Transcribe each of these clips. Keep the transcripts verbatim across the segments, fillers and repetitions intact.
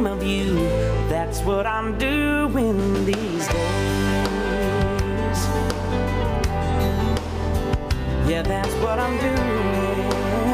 of you. That's what I'm doing these days. Yeah, that's what I'm doing.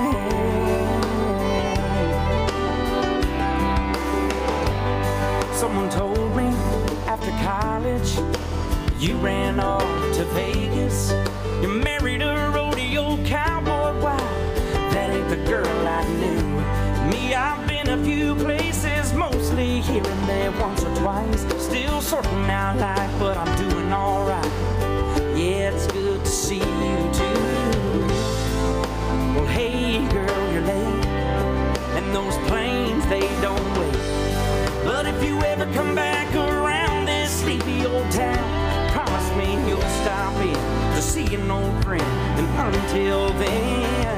Someone told me after college you ran off to Vegas. You married a rodeo cowboy. Wow, that ain't the girl I knew. Me, I've been a few places, mostly here and there, once or twice. Still sorting out life, but I'm doing alright. Yeah, it's good to see you too. Well, hey girl, you're late, and those planes, they don't wait. But if you ever come back around this sleepy old town, promise me you'll stop in to see an old friend. And until then,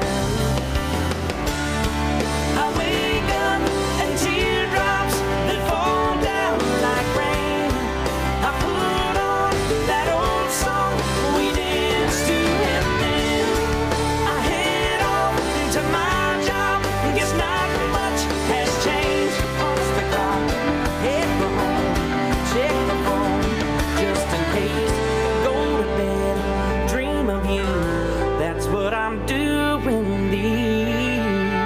I wake up and teardrops that fall down like rain. I put on that old song we danced to, and then I head off to my job. Guess not much has changed. Punch the clock, head for home, check the phone just in case. Go to bed, dream of you. That's what I'm doing these.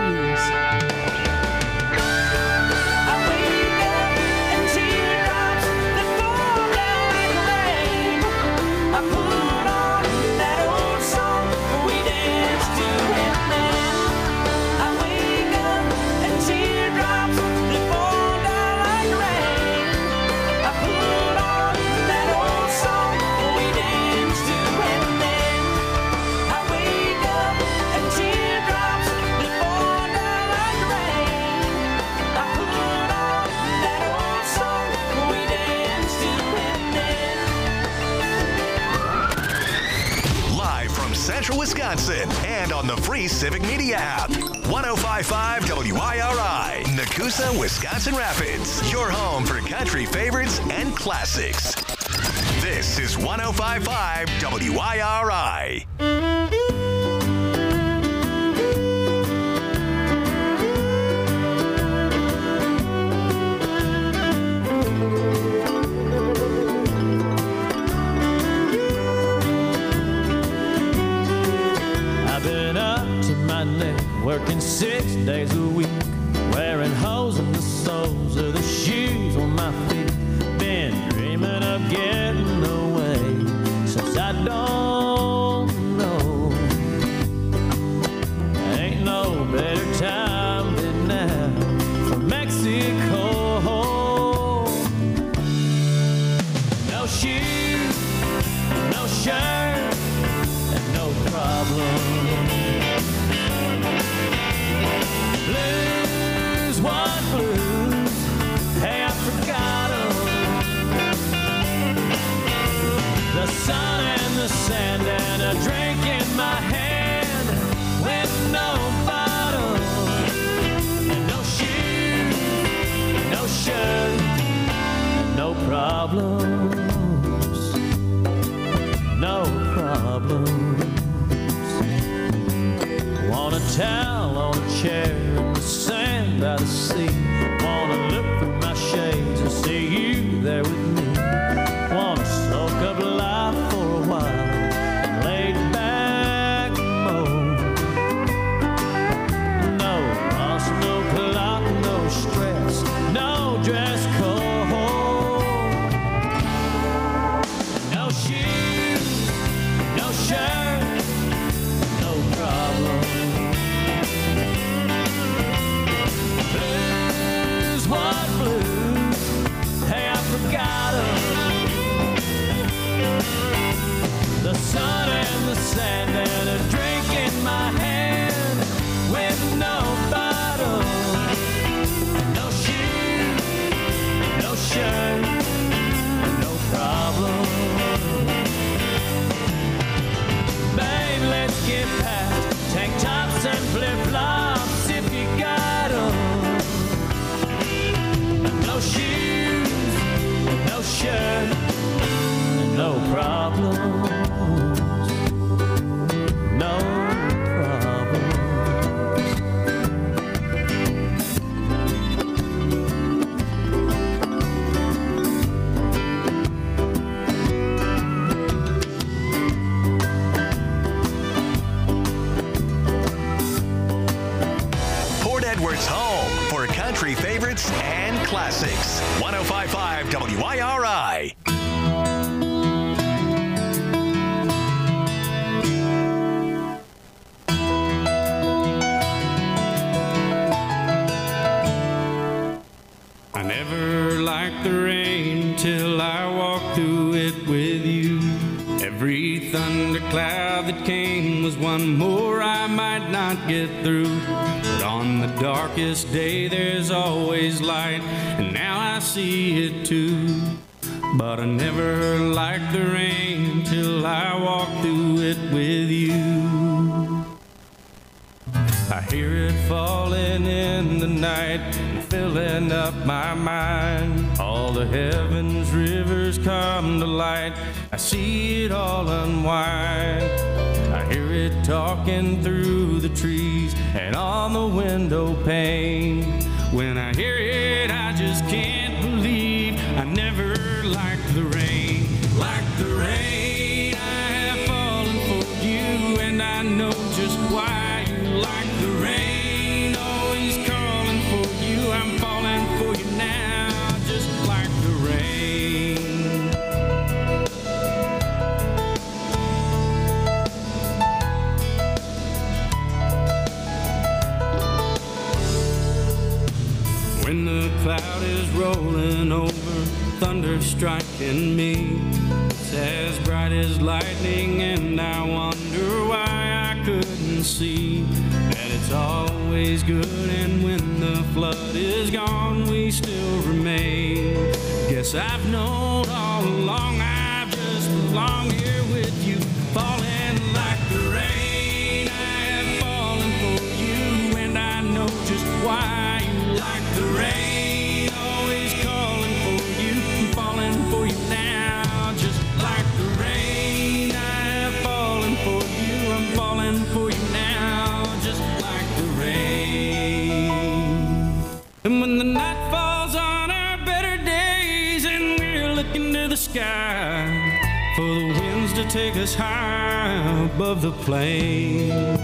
I wake up and teardrops that fall down like rain. I put on that old song we danced to, and then I wake up and teardrops that fall down like rain. I put on that old song we danced to, and then I wake up and teardrops that fall down like rain. I put on that old song we danced to, and then Live from Central Wisconsin and on the free Civic Media app. one oh five point five W I R I, Nakusa, Wisconsin Rapids. Your home for country favorites and classics. This is one oh five point five W I R I. I've been up to my neck, working six days a week, wearing holes in the soles of the shoes on my feet. Been dreaming of getting away since I don't know. Ain't no better time than now for Mexico. No shoes, no shirt, and no problem. Blues, what blues? Hey, I forgot 'em. The sun and the sand and a drink in my hand with no bottle. And no shoes, no shirt, and no problems. No problems. Want a towel on a chair in the sand by the sea. Wanna look through my shades and see you there with me. Wanna soak up life for a while and lay back and moan. No boss, no clock, no stress, no dress code. favorites and classics. one oh five point five W I R I. I never liked the rain till I walked through it with you. Every thundercloud that came was one more I might not get through. But on the darkest day there's always light, and now I see it too. But I never liked the rain till I walked through it with you. I hear it falling in the night and filling up my mind. All the heavens rivers come to light. I see it all unwind. I hear it talking through the trees and on the window pane. When I hear it, I just can't believe I never liked the rain. Like the rain, I have fallen for you, and I know just why. Like the rain, always calling for you. I'm falling for you now, just like the rain. When the cloud is rolling over, thunder striking me, it's as bright as lightning, and I wonder why I couldn't see that it's always good, and when the flood is gone, we still remain. Guess I've known all along I've just belonged here with you, falling like the rain. I have fallen for you, and I know just why you like the rain. Always calling for you, I'm falling for you now, just like the rain. I have fallen for you, I'm falling for you now, just like the rain. And when the night falls on our better days and we're looking to the sky for the winds to take us high above the plains,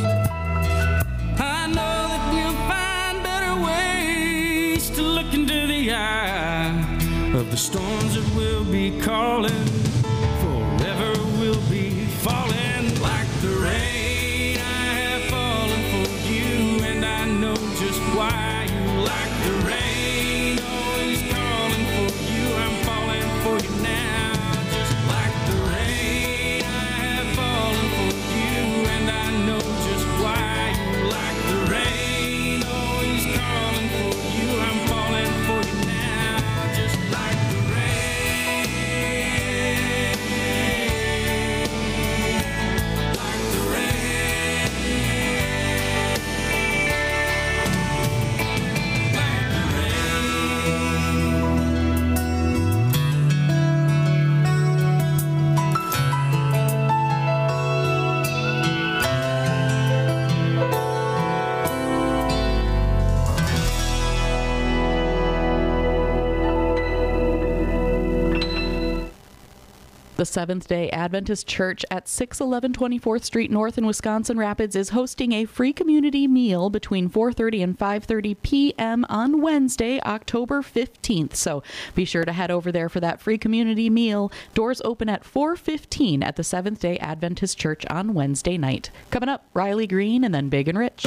I know that we'll find better ways to look into the eye of the storms that will be calling. Forever we'll be falling like the rain. I have fallen for you, and I know just why you like the rain. Always calling for you, I'm falling for you now, just like the rain. I have fallen for you, and I know just why you like the rain. Always calling for you, I'm falling for you now, just like the rain. Like the rain. Like the rain. The Seventh-day Adventist Church at six eleven twenty-fourth Street North in Wisconsin Rapids is hosting a free community meal between four thirty and five thirty p.m. on Wednesday, October fifteenth. So be sure to head over there for that free community meal. Doors open at four fifteen at the Seventh-day Adventist Church on Wednesday night. Coming up, Riley Green and then Big and Rich.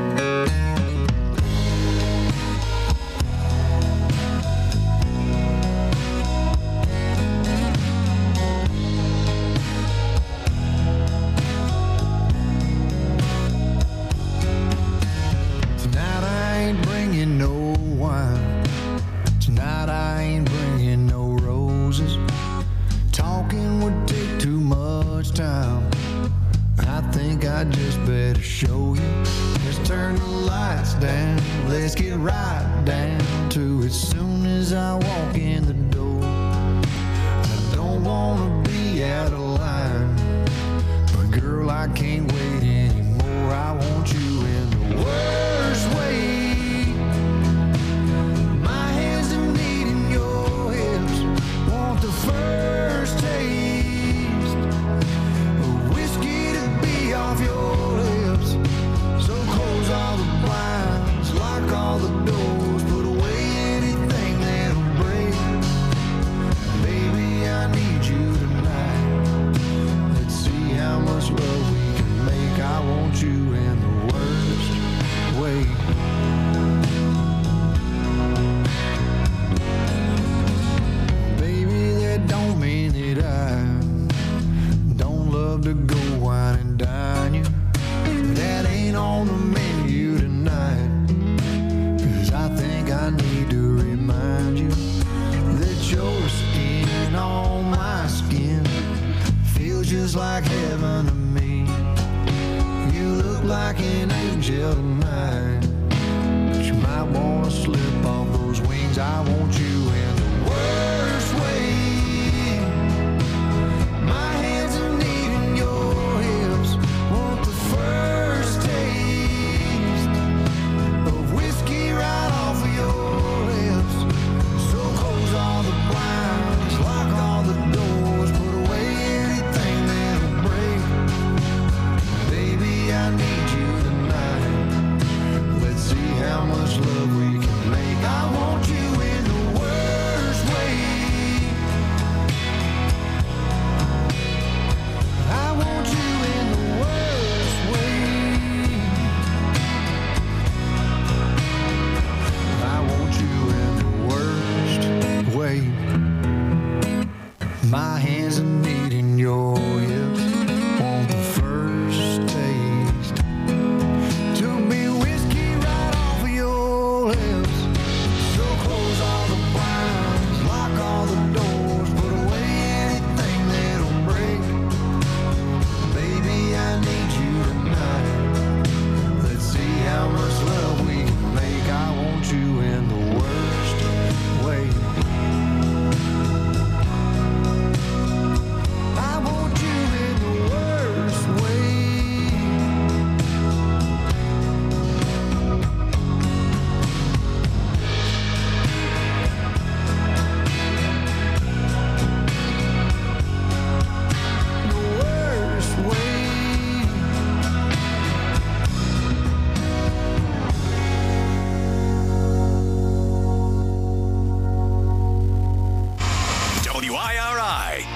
Tonight I ain't bringing no wine. Tonight I ain't bringing no roses. Talking would take too much time. I think I just better show you. Let's turn the lights down. Let's get right down to it soon as I walk in the door. I don't wanna be out of line, but girl, I can't wait anymore. I want you in the worst way. My hands are needing your hips. Want the first taste of whiskey to be off your lips. So close all the blinds, lock all the doors, put away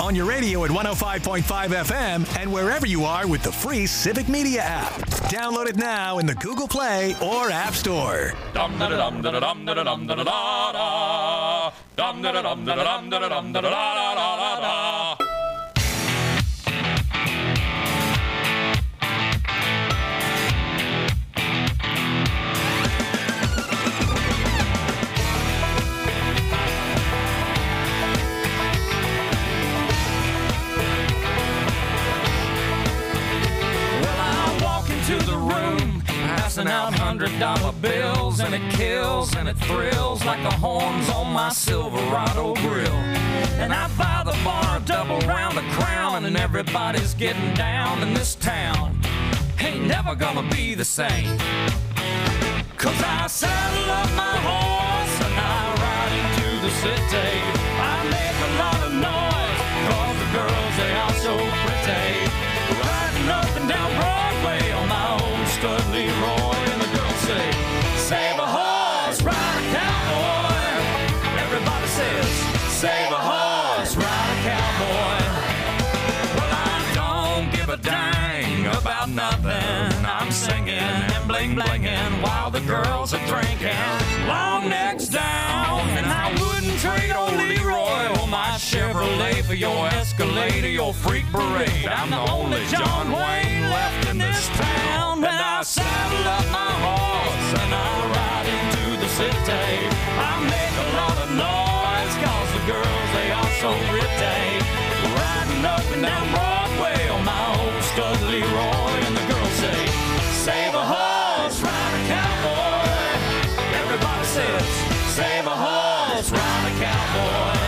on your radio at one oh five point five F M and wherever you are with the free Civic Media app. Download it now in the Google Play or App Store. Dum da dum da dum da dum da da da. Dum da dum da dum da dum da da da da. Passing out hundred dollar bills, and it kills and it thrills like the horns on my Silverado grill. And I buy the bar a double round of Crown, and everybody's getting down in this town. Ain't never gonna be the same, 'cause I saddle up my horse and I ride into the city. I make a lot of noise 'cause the girls, they are so pretty. Riding up and down Broadway on my old stud Leroy, and the girls say, save a horse, ride a cowboy. Everybody says, save a horse, ride a cowboy. Well, I don't give a dang about nothing. I'm singing and bling blinging while the girls are drinking. Long necks down, and I wouldn't trade old Leroy or my Chevrolet for your Escalade or your freak parade. I'm the only John Wayne left in this town. And I saddle up my horse and I ride into the city. I make a lot of noise 'cause the girls, they are so pretty. Riding up and down Broadway on my old stud Leroy, and the girls say, save a horse, ride a cowboy. Everybody says, save a horse, ride a cowboy.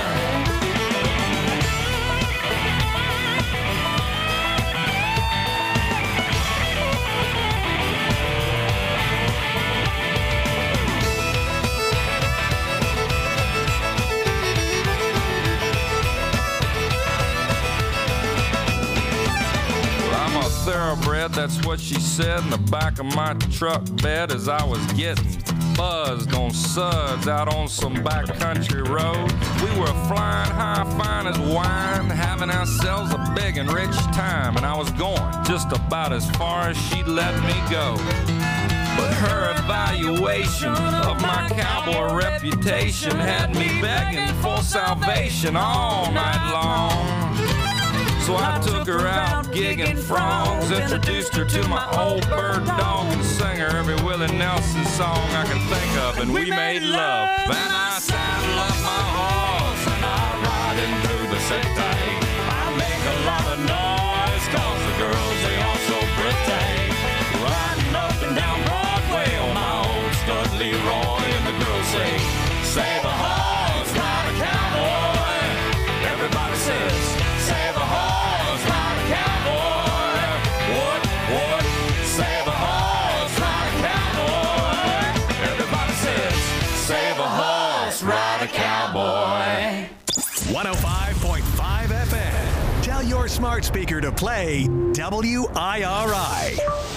Thoroughbred, that's what she said in the back of my truck bed as I was getting buzzed on suds out on some backcountry road. We were flying high, fine as wine, having ourselves a big and rich time, and I was going just about as far as she'd let me go. But her evaluation of my cowboy reputation had me begging for salvation all night long. So I took her out gigging frogs, introduced her to my old bird dog, and sang her every Willie Nelson song I can think of, and we made love. Then I saddle up my horse and I ride into the city. I make a lot of noise 'cause the girls, they are so pretty. Riding up and down Broadway on my old stud Leroy, and the girls say, save a horse, ride a cowboy. Everybody says, save a horse, ride a cowboy. What, what? Save a horse, ride a cowboy. Everybody says, save a horse, ride a cowboy. one oh five point five F M. Tell your smart speaker to play W I R I.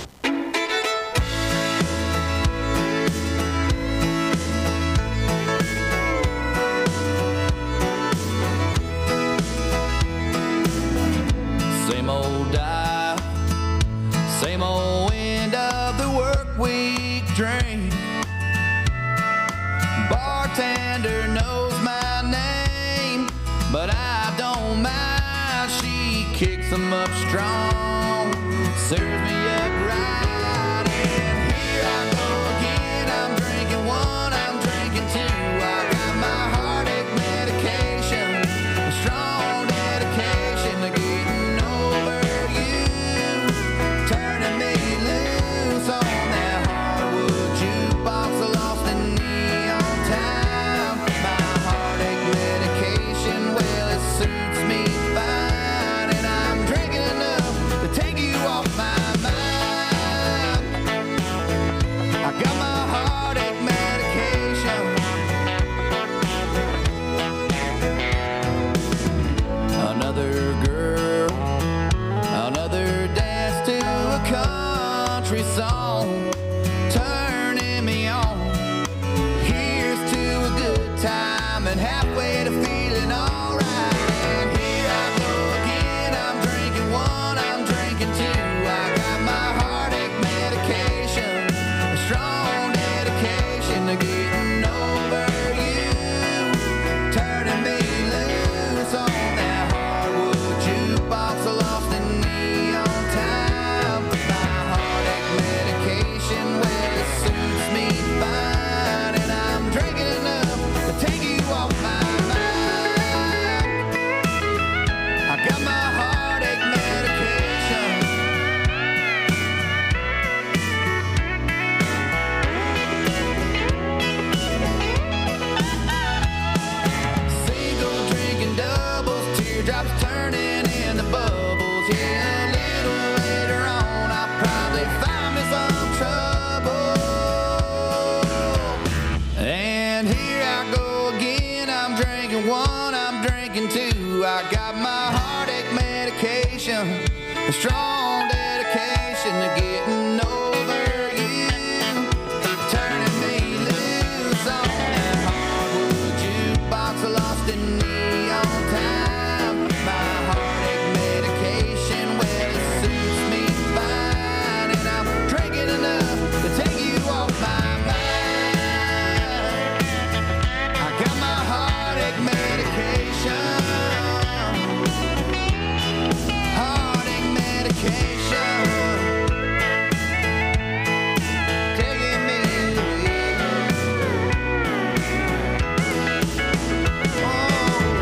Same old dial, same old end of the work week drink. Bartender knows my name, but I don't mind. She kicks them up strong, serves me up right. And here I go again, I'm drinking one, I'm drinking two. I got my heartache medication, a strong dedication to getting over you, turning me loose on that hardwood jukebox, lost in neon town. My heartache medication, well, it suits me fine, and I'm drinking enough to take you off my mind. I got my heartache medication. Another girl, another dance to a country song, turning me on. Here's to a good time and halfway to feeling alright. And here I go drinking one, I'm drinking two. I got my heartache medication, a strong dedication to getting over you, turning me loose on that hardwood jukebox, lost in neon time. My heartache medication, well, it suits me fine, and I'm drinking enough to take you off my mind. I got my heartache medication, heartache medication, taking me away. Oh.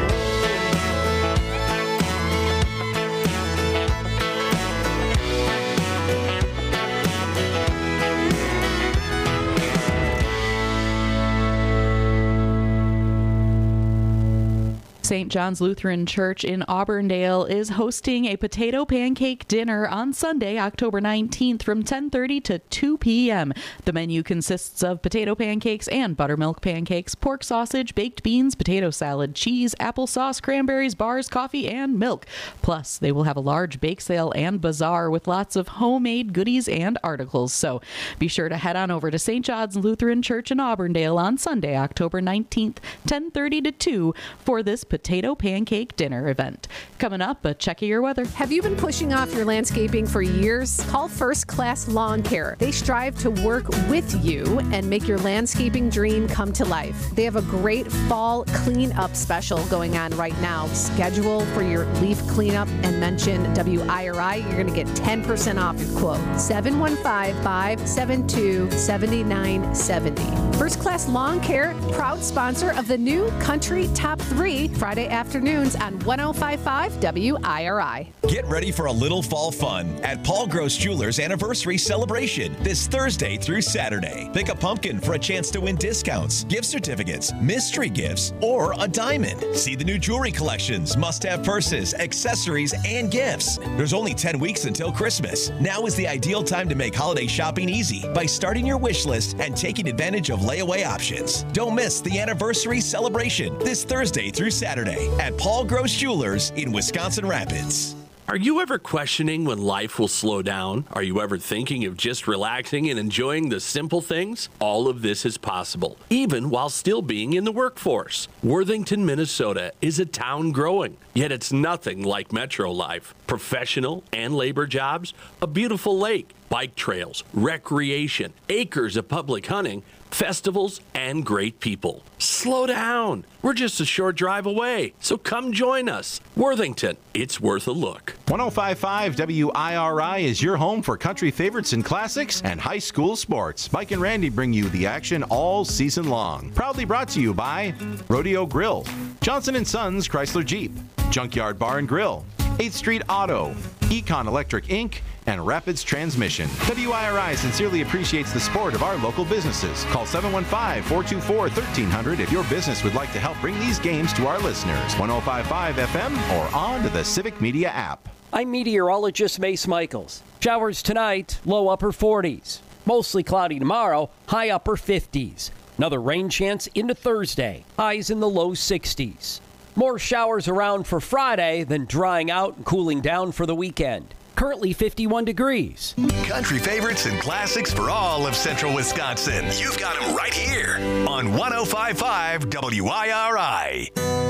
Saint John's Lutheran Church in Auburndale is hosting a potato pancake dinner on Sunday, October nineteenth from ten thirty to two p.m. The menu consists of potato pancakes and buttermilk pancakes, pork sausage, baked beans, potato salad, cheese, applesauce, cranberries, bars, coffee, and milk. Plus, they will have a large bake sale and bazaar with lots of homemade goodies and articles. So be sure to head on over to Saint John's Lutheran Church in Auburndale on Sunday, October nineteenth, ten thirty to two for this potato pancake dinner event. Coming up, a check of your weather. Have you been pushing off your landscaping for years? Call First Class Lawn Care. They strive to work with you and make your landscaping dream come to life. They have a great fall cleanup special going on right now. Schedule for your leaf cleanup and mention W I R I. You're going to get ten percent off your quote. seven one five, five seven two, seven nine seven zero. First Class Lawn Care, proud sponsor of the new Country Top three Friday afternoons on one oh five point five W I R I. Get ready for a little fall fun at Paul Gross Jewelers Anniversary Celebration this Thursday through Saturday. Pick a pumpkin for a chance to win discounts, gift certificates, mystery gifts, or a diamond. See the new jewelry collections, must-have purses, accessories, and gifts. There's only ten weeks until Christmas. Now is the ideal time to make holiday shopping easy by starting your wish list and taking advantage of layaway options. Don't miss the Anniversary Celebration this Thursday through Saturday at Paul Gross Jewelers in Wisconsin Rapids. Are you ever questioning when life will slow down? Are you ever thinking of just relaxing and enjoying the simple things? All of this is possible, even while still being in the workforce. Worthington, Minnesota is a town growing, yet it's nothing like metro life. Professional and labor jobs, a beautiful lake, bike trails, recreation, acres of public hunting, festivals, and great people. Slow down. We're just a short drive away, so come join us. Worthington, it's worth a look. one oh five point five W I R I is your home for country favorites and classics and high school sports. Mike and Randy bring you the action all season long. Proudly brought to you by Rodeo Grill, Johnson and Sons Chrysler Jeep, Junkyard Bar and Grill, eighth Street Auto, Econ Electric Incorporated, and Rapids Transmission. W I R I sincerely appreciates the support of our local businesses. Call seven one five, four two four, one three zero zero if your business would like to help bring these games to our listeners. one oh five point five F M or on to the Civic Media app. I'm meteorologist Mace Michaels. Showers tonight, low upper forties. Mostly cloudy tomorrow, high upper fifties. Another rain chance into Thursday, highs in the low sixties. More showers around for Friday, then drying out and cooling down for the weekend. Currently fifty-one degrees. Country favorites and classics for all of central Wisconsin. You've got them right here on one oh five point five W I R I.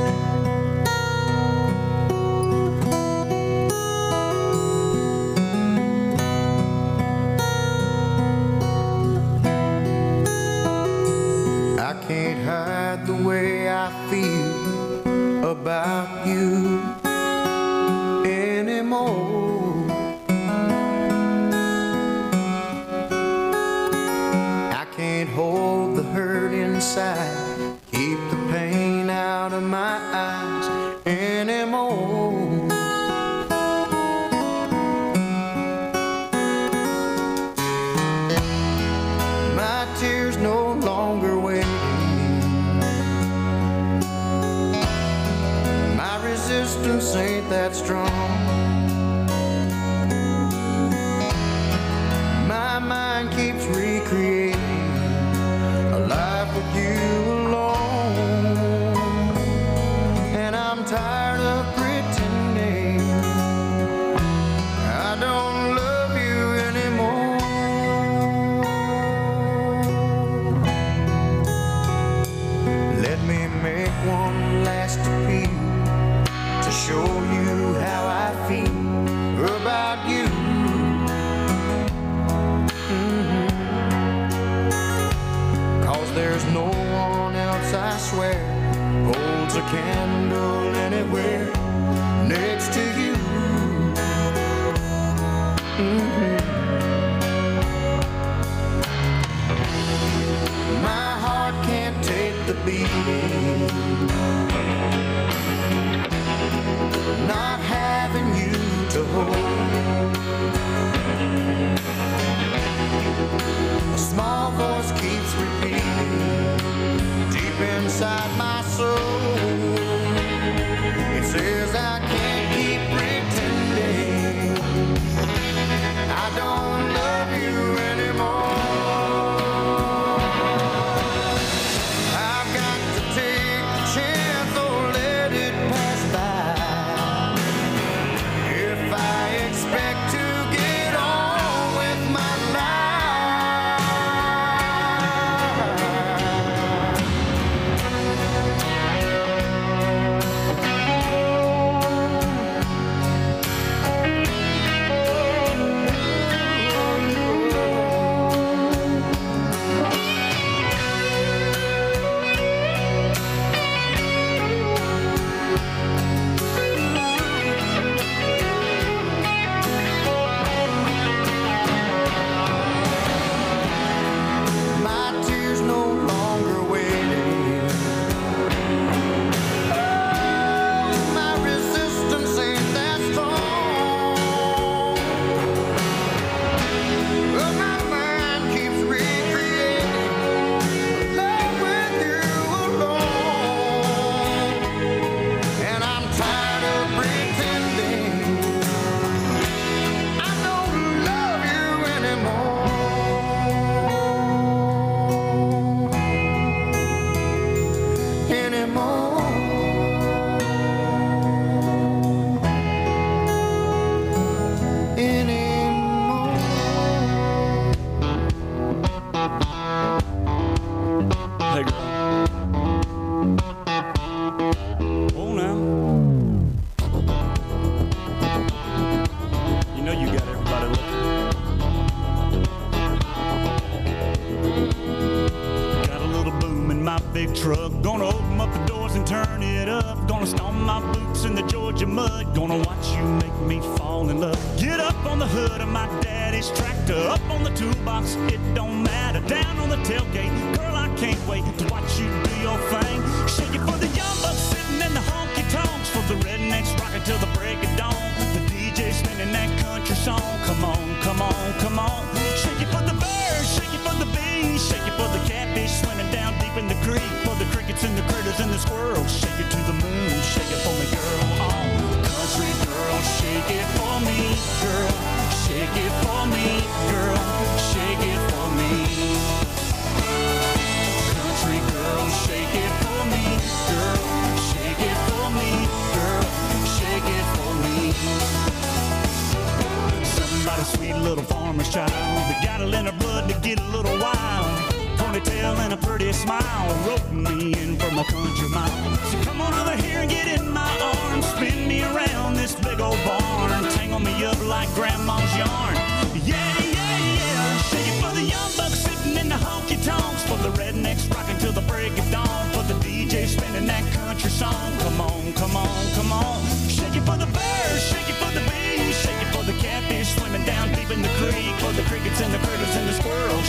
I can't hide the way I feel about you anymore. Can't hold the hurt inside, keep the pain out of my eyes anymore. My tears no longer waiting, my resistance ain't that strong. My mind keeps recreating a life with you alone. one last appeal to show you how I feel about you. Mm-hmm. Cause there's no one else, I swear, holds a candle anywhere next to you. Mm-hmm. My heart can't take the beating, not having you to hold. A small voice keeps repeating deep inside my soul. It says I can't keep pretending I don't love you anymore. I've got to take the chance or let it pass by if I expect to get on with my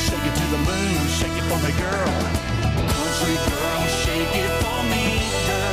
Country girl, shake it for me, girl.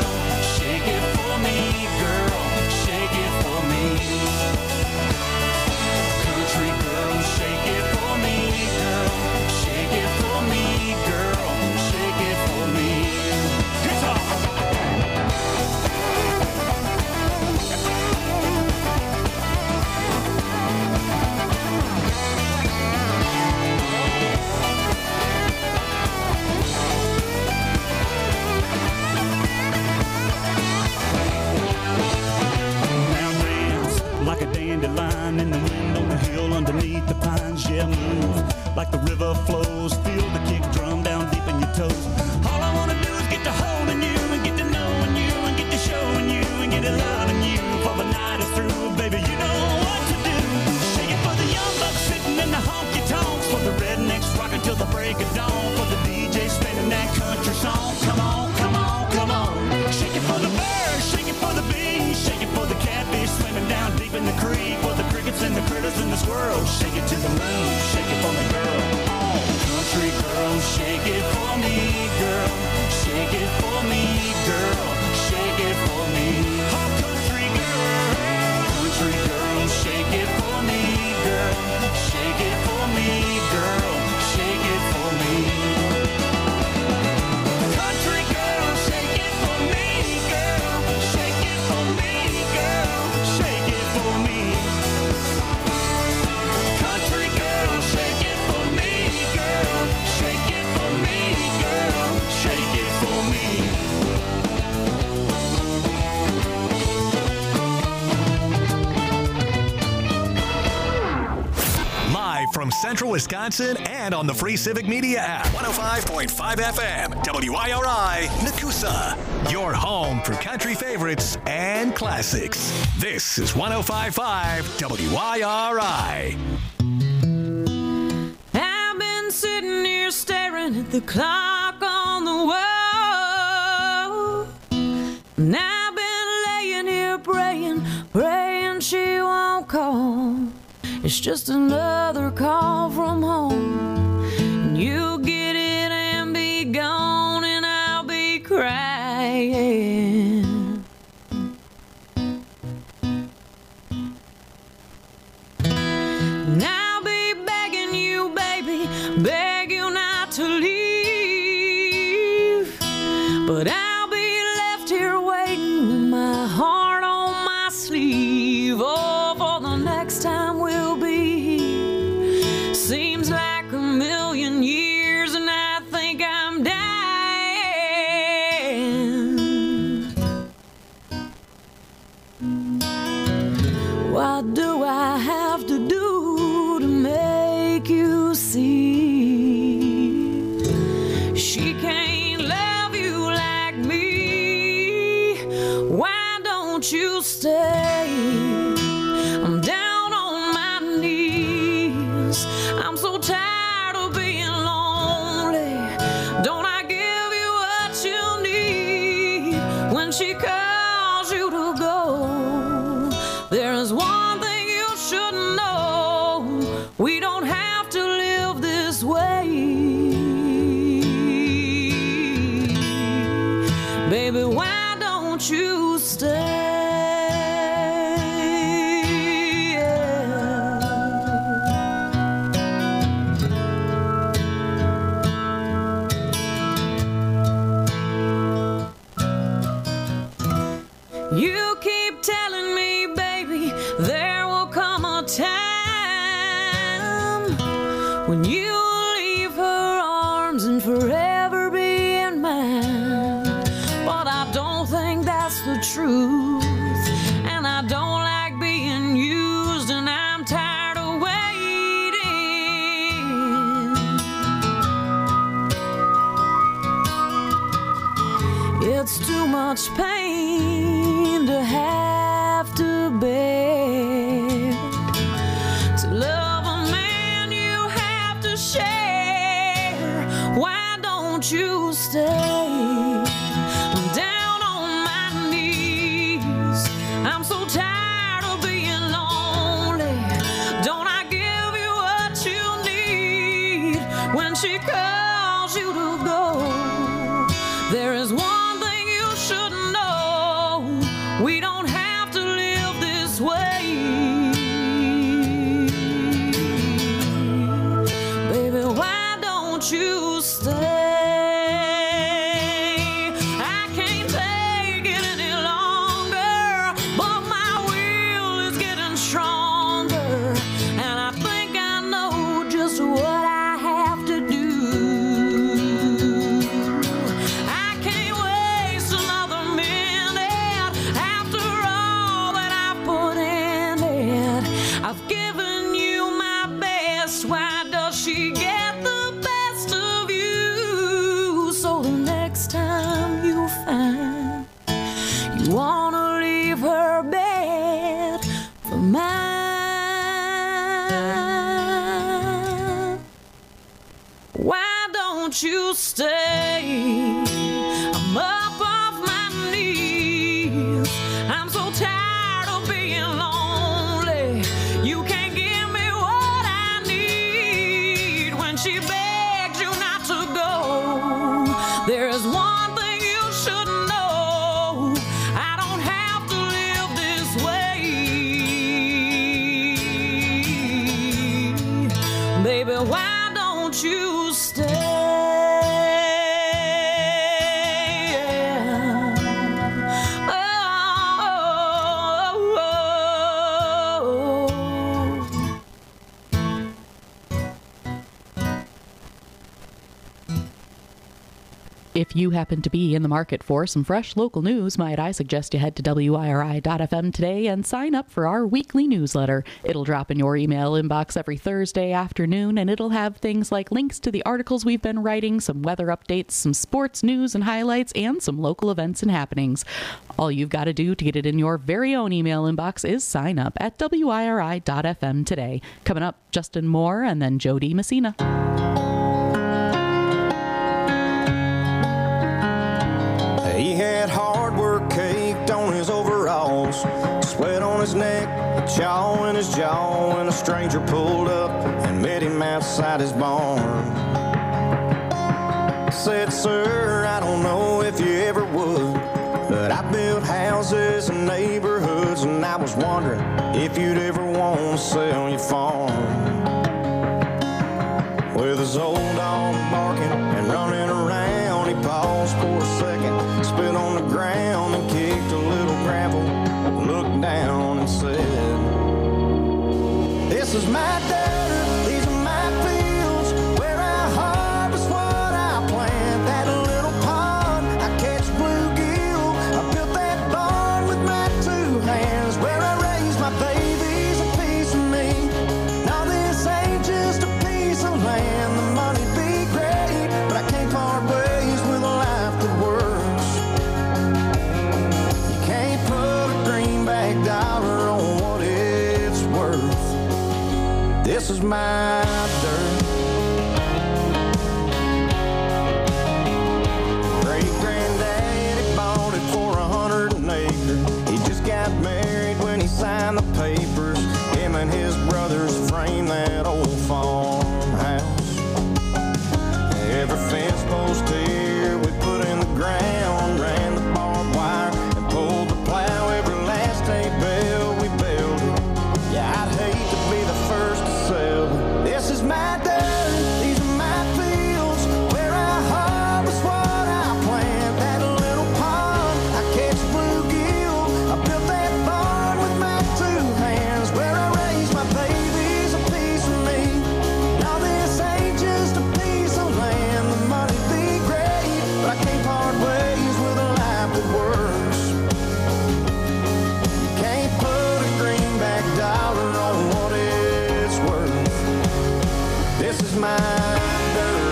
from Central Wisconsin and on the free Civic Media app. one oh five point five F M, W I R I, Nakusa. Your home for country favorites and classics. This is one oh five point five W I R I. I've been sitting here staring at the clock on the wall. And I've been laying here praying, praying she won't call. It's just another call from home. And you'll get it and be gone, and I'll be crying. And I'll be begging you, baby, beg you not to leave. But I'll be left here waiting with my heart on my sleeve. Oh, for the next time we'll be here. Seems like a million years, and I think I'm dying. What do I have to do to make you see? She can't love you like me. Why don't you stay? I'm down on my knees. I'm so tired of being lonely. Don't I give you what you need when she calls you to go? There's one thing you should know. We don't have to live this way. Baby, why don't you stay? You keep telling me, baby, there will come a time when you'll leave her arms and forever be in mine. But I don't think that's the truth, and I don't like being used, and I'm tired of waiting. It's too much pain to have to bear. To love a man you have to share. Why don't you stay? I'm down on my knees. I'm so tired of being lonely. Don't I give you what you need when she calls you to go? There is one thing you should know. We don't have to live this way. Baby, why don't you stay? I can't take it any longer, but my will is getting stronger, and I think I know just what I have to do. I can't waste another minute after all that I've put in it. I've given you my best. Why does she get the best of you? So the next time you find you wanna leave her bed for mine, why don't you stay? I'm up off my knees. I'm so tired of being lonely. You can't give me what I need when she begs you not to go. There is one thing you should know. I don't have to live this way. Baby, why don't you stay? If you happen to be in the market for some fresh local news, might I suggest you head to W I R I dot F M today and sign up for our weekly newsletter. It'll drop in your email inbox every Thursday afternoon, and it'll have things like links to the articles we've been writing, some weather updates, some sports news and highlights, and some local events and happenings. All you've got to do to get it in your very own email inbox is sign up at W I R I dot F M today. Coming up, Justin Moore and then Jody Messina. He had hard work caked on his overalls, sweat on his neck, a chaw in his jaw, when a stranger pulled up and met him outside his barn. Said, sir, I don't know if you ever would, but I built houses and neighborhoods, and I was wondering if you'd ever want to sell your farm. With his old dog barking and running around, he paused for a second, spit on the ground and kicked a little gravel, looked down and said, this is my dirt, these are my fields, where I harvest what I plant. That little pond, I catch bluegill, I built that barn with my two hands, where I raise my babies, a piece of me. Now this ain't just a piece of land, the money be great, but I can't part ways with a life that works. You can't put a greenback dollar on what it's worth. This is my dirt. Great granddaddy bought it for a hundred an acre. He just got married when he signed the papers. Him and his brothers framed that old farmhouse. Every fence post here we put in the ground, ran the barbed wire and pulled the plow. Every last hay bale we builded. Yeah, I'd hate to be the first to sell. This is my dirt, these are my fields, where I harvest what I plant. That little pond, I catch bluegill, I built that barn with my two hands, where I raise my babies, a piece of me. Now this ain't just a piece of land, the money be great, but I can't part ways with a life that works. You can't put a greenback dollar on what it's worth. This is my dirt.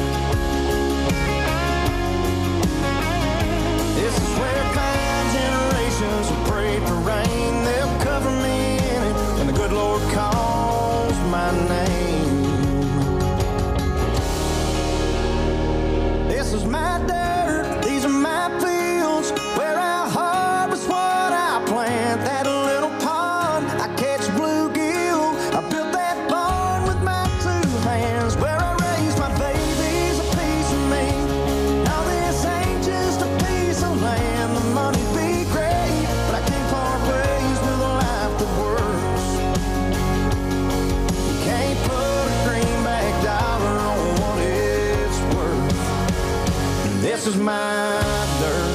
This is where five generations have prayed for rain. They'll cover me in it when the good Lord calls my name. This is my dirt, these are my fields, where I harvest what I plant. That little pond, I catch bluegill, I built that barn with my two hands, where I raise my babies, a piece of me. Now this ain't just a piece of land, the money be great, but I can't part ways with a life that works. You can't put a greenback dollar on what it's worth. This is my dirt.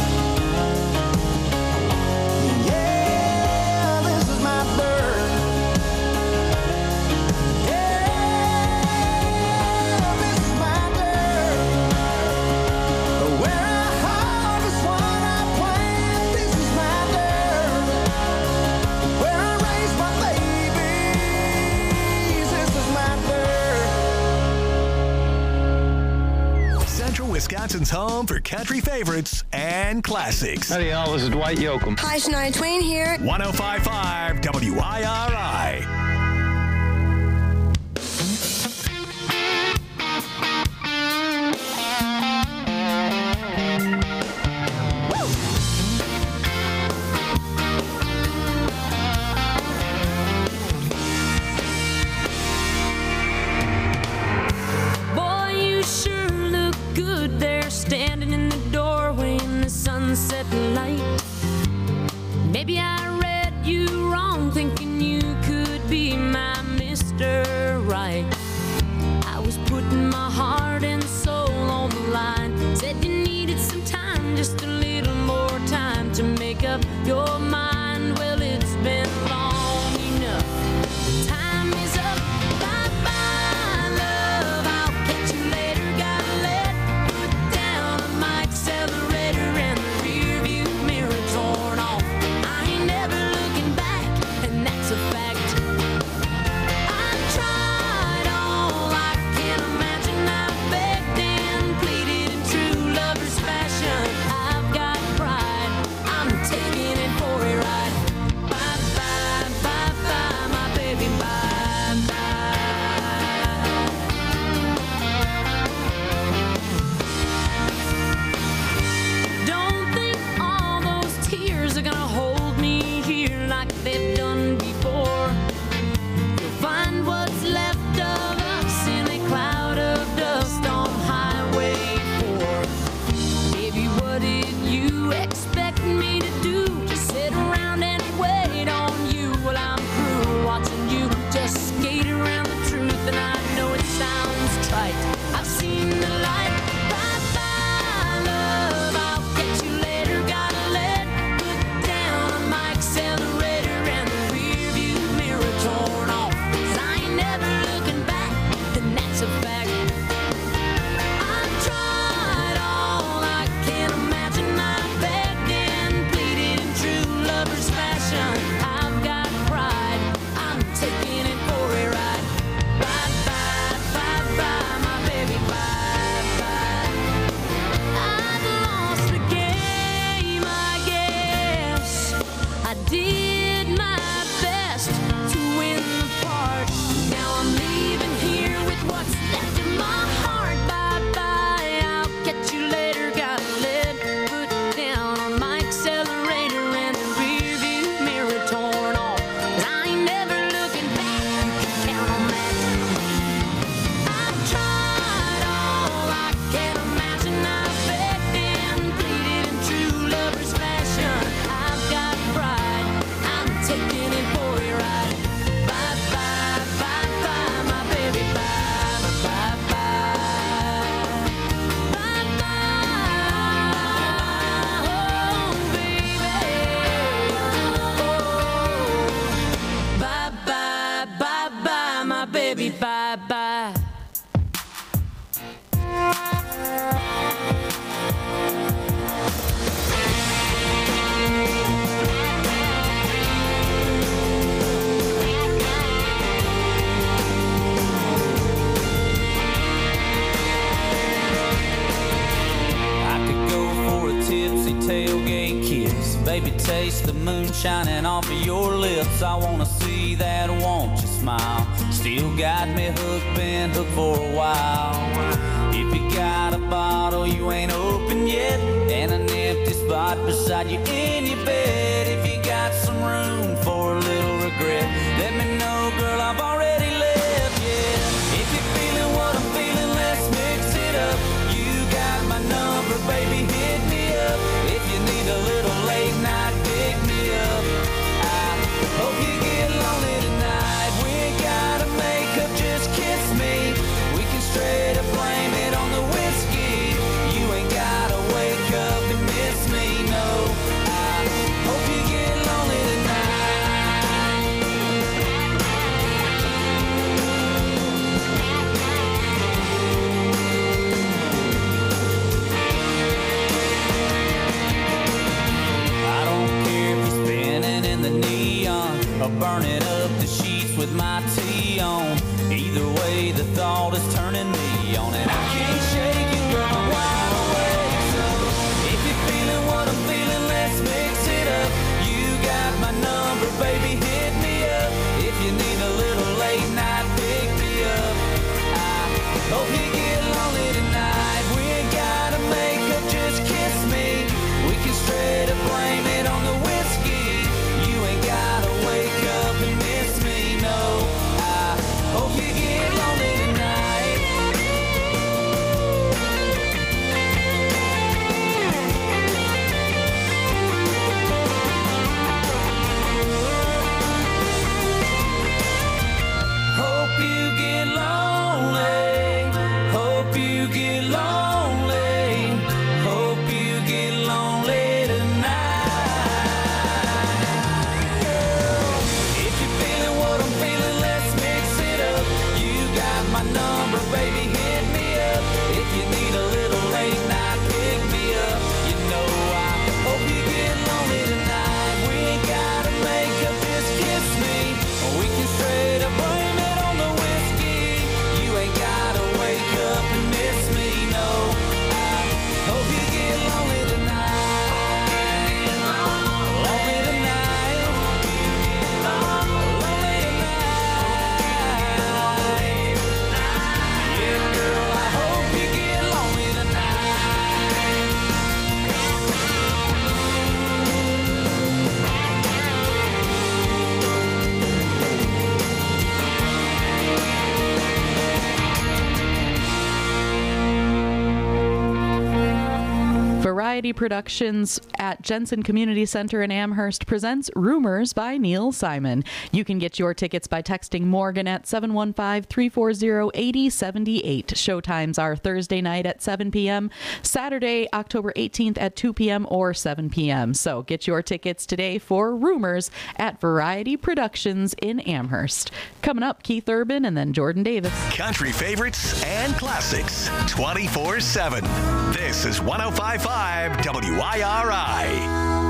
Yeah, this is my dirt. Yeah, this is my dirt. Where I harvest what I plant. This is my dirt. Where I raise my babies. This is my dirt. Central Wisconsin's home for country favorites and classics. Howdy, y'all. This is Dwight Yoakam. Hi, Shania Twain here. one oh five point five W I R I. Boy, you sure look good there, standing in the doorway in the sunset light. Maybe I read you wrong, thinking you could be my Mister Right. I was putting my heart and soul on the line. Said you needed some time, just a little more time to make up your mind. Well, it's been long enough. Time is up. Bye-bye, love. I'll catch you later. Gotta let foot down bye-bye. Tipsy tailgate kiss, baby, taste the moon shining off of your lips. I wanna see that, won't you smile? Still got me hooked, been hooked for a while. If you got a bottle you ain't open yet, and an empty spot beside you in your bed, if you got some room for a little regret, let me know, girl, I've already left, yeah. If you're feeling what I'm feeling, let's mix it up. You got my number, baby, hit me up. If you need a little late night, pick me up. I hope you get lonely tonight. We ain't gotta make up, just kiss me. We can straight up blame it on the whiskey. You ain't gotta wake up and miss me, no. I hope you get lonely or burning up the sheets with my tea on. Either way, the thought is turning me on, and I can't shake it, girl, I'm wide awake. So if you're feeling what I'm feeling, let's mix it up. You got my number, baby, hit me up. If you need a little late night, pick me up. I hope you get lonely tonight. We ain't gotta make up, just kiss me. We can straight up blame it on the whiskey. You ain't gotta wake up and miss me, no. I hope you get lonely tonight. Hope you get lonely. Hope you get lonely. Hope you get lonely tonight. My number, baby, hit me up. If you need a little late night, pick me up. You know I hope you get lonely tonight. We ain't gotta make up, just kiss me. We can straight up blame it on the whiskey. You ain't gotta wake up and miss me, no. I hope you get lonely tonight. Lonely tonight. Lonely tonight. Variety Productions at Jensen Community Center in Amherst presents Rumors by Neil Simon. You can get your tickets by texting Morgan at seven one five, three four zero, eight zero seven eight. Showtimes are Thursday night at seven p.m., Saturday, October eighteenth at two p.m. or seven p.m. So get your tickets today for Rumors at Variety Productions in Amherst. Coming up, Keith Urban and then Jordan Davis. Country favorites and classics twenty-four seven. This is one oh five point five W I R I.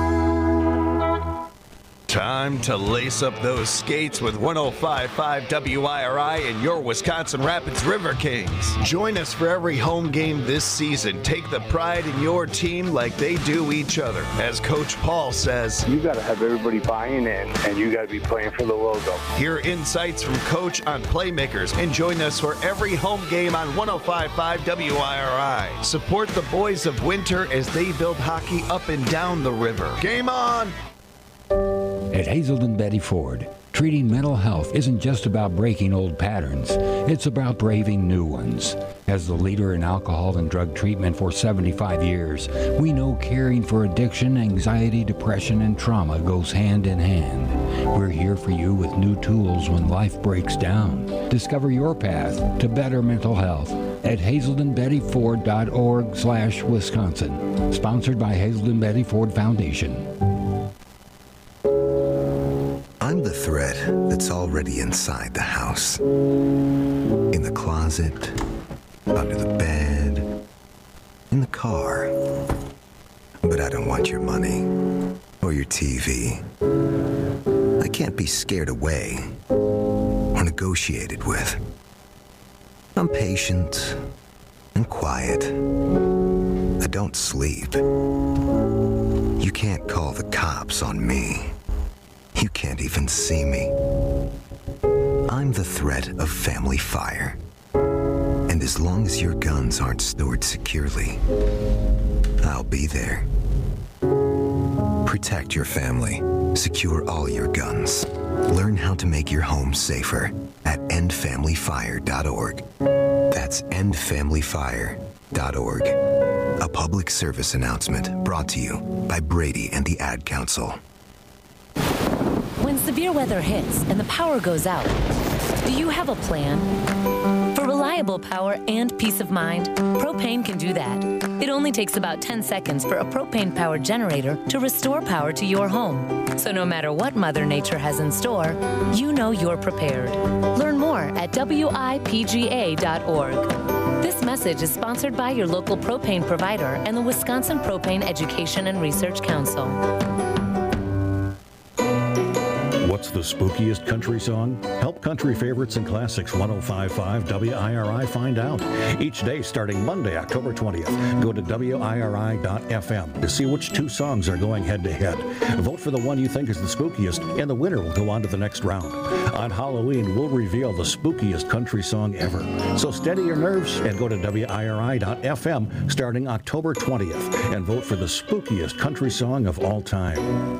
Time to lace up those skates with one oh five point five W I R I and your Wisconsin Rapids River Kings. Join us for every home game this season. Take the pride in your team like they do each other. As Coach Paul says, you got to have everybody buying in, and you got to be playing for the logo. Hear insights from Coach on playmakers and join us for every home game on one oh five point five W I R I. Support the boys of Winter as they build hockey up and down the river. Game on! At Hazelden Betty Ford, treating mental health isn't just about breaking old patterns. It's about braving new ones. As the leader in alcohol and drug treatment for seventy-five years, we know caring for addiction, anxiety, depression, and trauma goes hand in hand. We're here for you with new tools when life breaks down. Discover your path to better mental health at hazelden betty ford dot org slash Wisconsin. Sponsored by Hazelden Betty Ford Foundation. I'm I'm the thread that's already inside the house. In the closet, under the bed, in the car. But I don't want your money or your T V. I can't be scared away or negotiated with. I'm patient and quiet. I don't sleep. You can't call the cops on me. You can't even see me. I'm the threat of family fire. And as long as your guns aren't stored securely, I'll be there. Protect your family. Secure all your guns. Learn how to make your home safer at end family fire dot org. That's end family fire dot org. A public service announcement brought to you by Brady and the Ad Council. When severe weather hits and the power goes out, do you have a plan? For reliable power and peace of mind, Propane can do that. It only takes about ten seconds for a propane-powered generator to restore power to your home. So no matter what Mother Nature has in store, you know you're prepared. Learn more at W I P G A dot org. This message is sponsored by your local propane provider and the Wisconsin Propane Education and Research Council. What's the spookiest country song? Help Country Favorites and Classics one oh five point five W I R I find out. Each day starting Monday, October twentieth. Go to W I R I dot F M to see which two songs are going head-to-head. Vote for the one you think is the spookiest, and the winner will go on to the next round. On Halloween, we'll reveal the spookiest country song ever. So steady your nerves and go to W I R I dot F M starting October twentieth and vote for the spookiest country song of all time.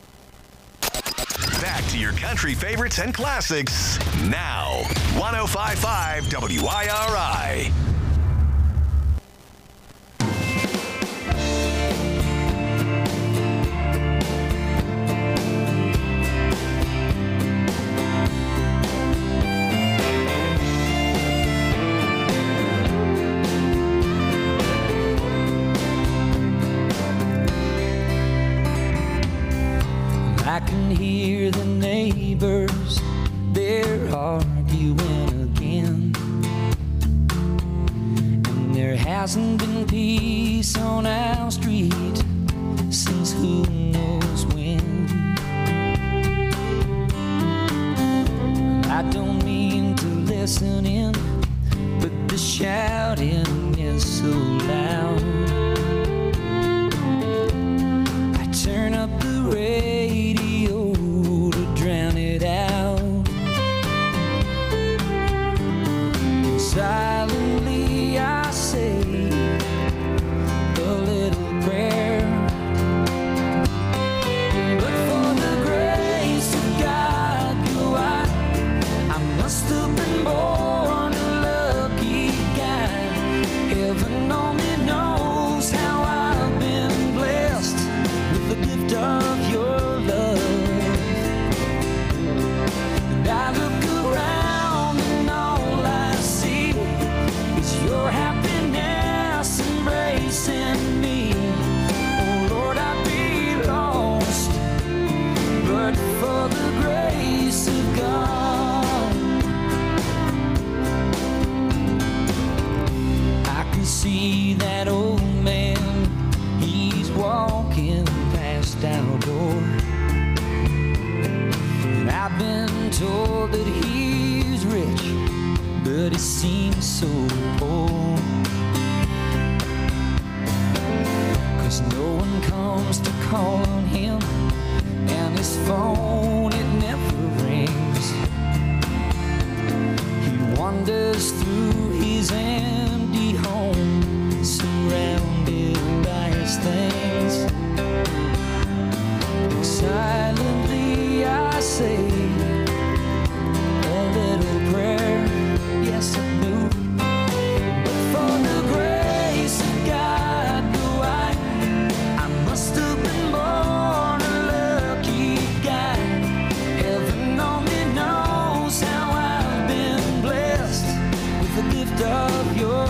Back to your country favorites and classics now. one oh five point five W I R I. I can hear the neighbors, they're arguing again. And there hasn't been peace on our street since who knows when. I don't mean to listen in, but the shouting is so loud. I turn up the radio to drown it out. And silently I say a little prayer. But for the grace of God, you I, I must have been born a lucky guy. Heaven only knows how I've been blessed with the gift of your love. And I look around and all I see is your happiness embracing me. Oh Lord, I'd be lost but for the grace of God. I can see that old man, he's walking past our door. And I've been told that he's rich, but he seems so poor. 'Cause no one comes to call on him, and his phone, it never rings. He wanders through his empty home, surrounded by his things. Silently I say a little prayer, yes I do. But for the grace of God, do I, I must have been born a lucky guy. Heaven only knows how I've been blessed with the gift of your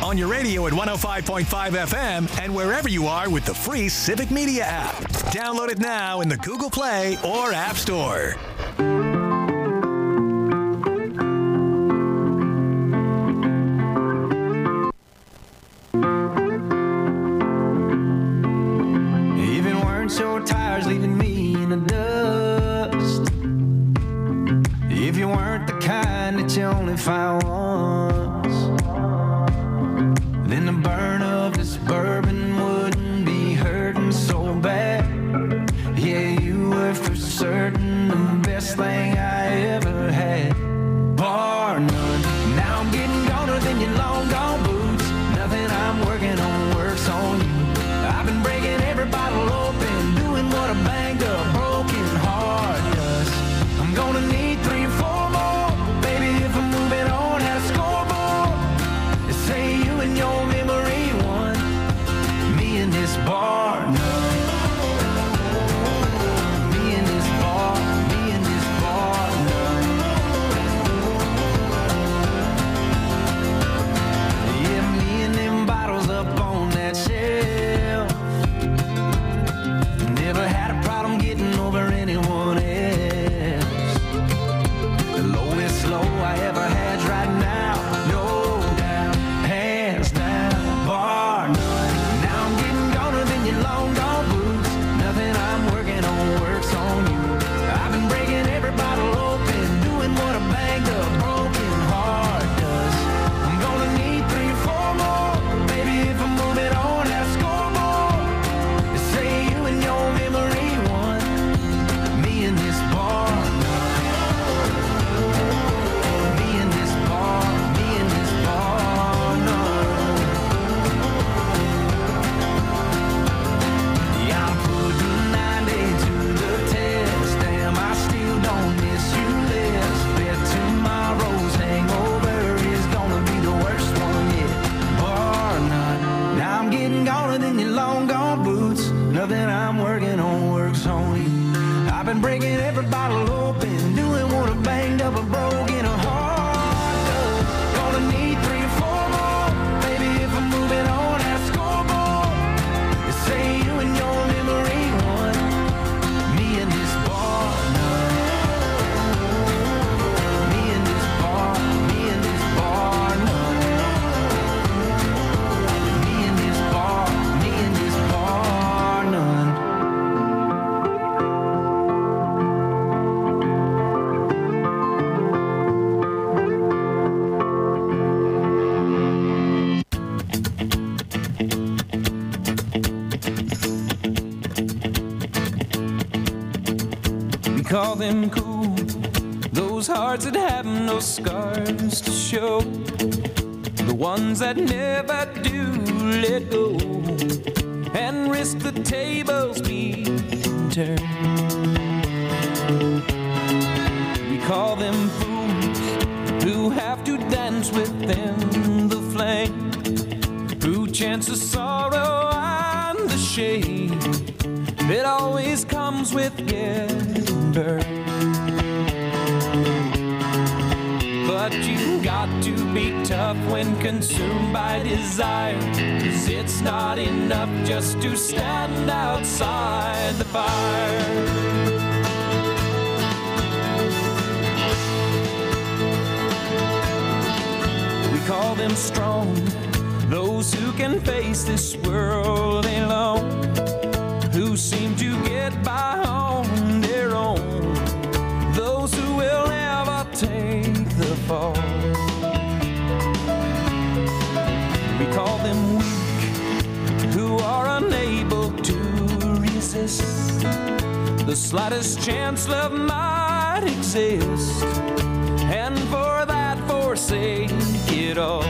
on your radio at one oh five point five F M and wherever you are with the free Civic Media app. Download it now in the Google Play or App Store. Even weren't your tires leaving me in the dust. If you weren't the kind that you only find once, then the burn of this bourbon wouldn't be hurting so bad. Yeah, you were for certain the best thing I ever had. Bar none. Now I'm getting goner than your long gone boots. Nothing I'm working on works on you. I've been breaking every bottle open, doing what a banged up, broken heart does. I'm gonna need three or four more, baby, if I'm moving on at a scoreboard. They say you and your memory won, me and this bar none. Me and this bar, me and this bar none. Yeah, me and them bottles up on that shelf. Never had a problem getting over anyone else. The lowest low I ever had's right now, no doubt, hands down, bar none. Now I'm getting goner than your long gone boots. Nothing I'm working on works on you. I've been breaking every bottle open, doing what a banged up, broken heart does. I'm gonna need three or four more, baby, if I'm moving on at a scoreboard. They say you and your memory won, me and this bar none. Me and this bar, me and this bar none. Yeah, I'm putting ninety to the test. Damn, I still don't miss you less. Bet tomorrow's hangover is gonna be the worst one yet. Bar none. Now I'm getting goner than your long gone boots. Nothing I'm working on works on you. I've been breaking every bottle open, doing what a banged up, a broken heart does. Gonna need three or four more, baby, if I'm moving on at a scoreboard. They say you and your memory won, me and this bar none. Me and this bar, me and this bar none. Me and this bar, me and this bar none. We call them cool, those hearts that have no scars to show, the ones that never do let go and risk the tables being turned. We call them fools who have to dance within the flame, who chance the sorrow and the shame that always comes with getting burned. But you got to be tough when consumed by desire, 'cause it's not enough just to stand outside the fire. We call them strong, those who can face this world alone, who seem to get by on their own, those who will never take the fall. We call them weak, who are unable to resist the slightest chance love might exist, and for that forsake it all.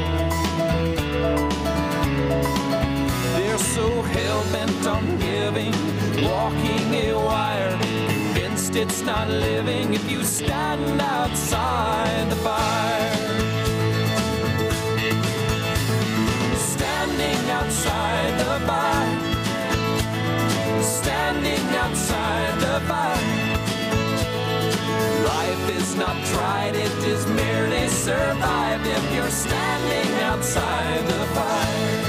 They're so hell-bent on giving, walking a wire, convinced it's not living if you stand outside the fire. Standing outside the fire, standing outside the fire. Life is not tried, it is merely survived if you're standing outside the fire.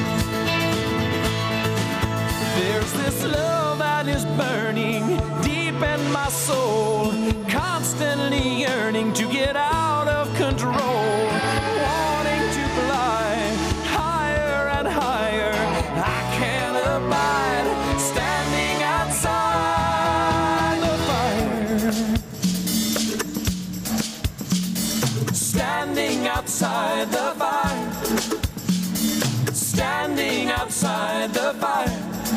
There's this love that is burning deep in my soul, constantly yearning to get out of control, wanting to fly higher and higher. I can't abide standing outside the fire. Standing outside the fire. Standing outside the fire.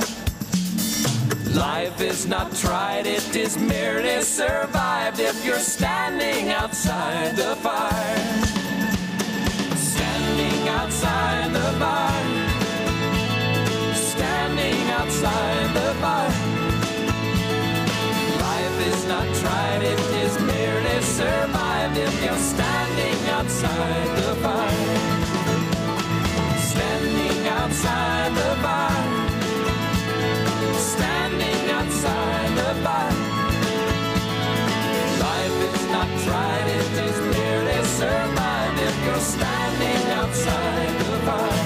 Life is not tried, it is merely survived if you're standing outside the fire. Standing outside the fire. Standing outside the fire. Life is not tried, it is merely survived if you're standing outside the fire. Standing outside the fire. Standing outside the fire. Life is not tried, it is merely survived if you're standing outside the fire.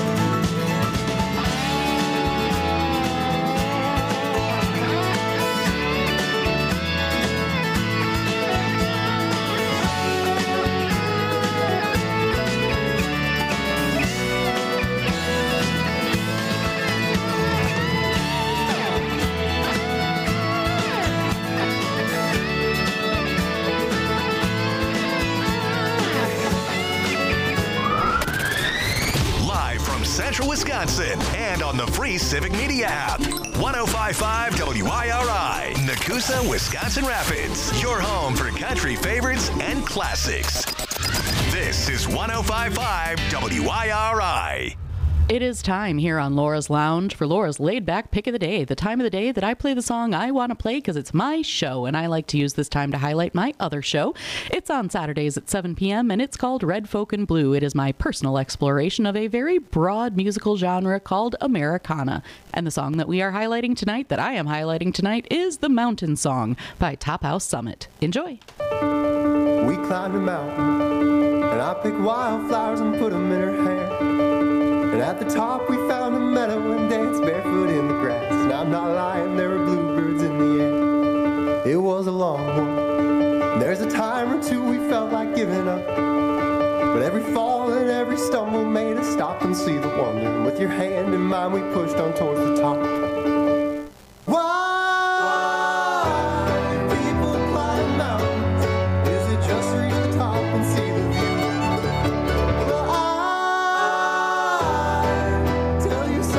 Central Wisconsin and on the free Civic Media app. one oh five point five W I R I, Nakusa, Wisconsin Rapids. Your home for country favorites and classics. This is one oh five point five W I R I. It is time here on Laura's Lounge for Laura's laid-back pick of the day, the time of the day that I play the song I want to play because it's my show, and I like to use this time to highlight my other show. It's on Saturdays at seven p.m., and it's called Red Folk and Blue. It is my personal exploration of a very broad musical genre called Americana. And the song that we are highlighting tonight, that I am highlighting tonight, is The Mountain Song by Top House Summit. Enjoy. We climbed a mountain, and I picked wildflowers and put them in her hair. And at the top we found a meadow and danced barefoot in the grass. And I'm not lying, there were bluebirds in the air. It was a long one. There's a time or two we felt like giving up. But every fall and every stumble made us stop and see the wonder. And with your hand in mine we pushed on towards the top.